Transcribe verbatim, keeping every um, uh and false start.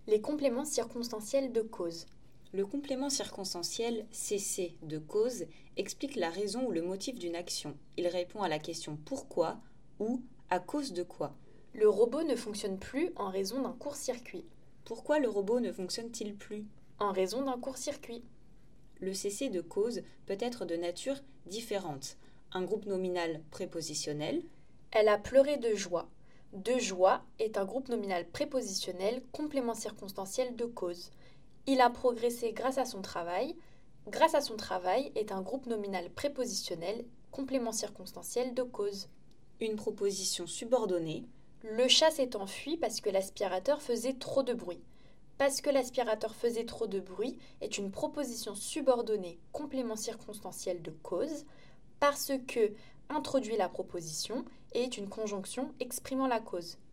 Les compléments circonstanciels de cause. Le complément circonstanciel C C de cause explique la raison ou le motif d'une action. Il répond à la question pourquoi ou à cause de quoi. Le robot ne fonctionne plus en raison d'un court-circuit. Pourquoi le robot ne fonctionne-t-il plus ? En raison d'un court-circuit. Le C C de cause peut être de nature différente. Un groupe nominal prépositionnel. Elle a pleuré de joie. De joie est un groupe nominal prépositionnel, complément circonstanciel de cause. Il a progressé grâce à son travail. Grâce à son travail est un groupe nominal prépositionnel, complément circonstanciel de cause. Une proposition subordonnée. Le chat s'est enfui parce que l'aspirateur faisait trop de bruit. Parce que l'aspirateur faisait trop de bruit est une proposition subordonnée, complément circonstanciel de cause, parce que introduit la proposition et est une conjonction exprimant la cause.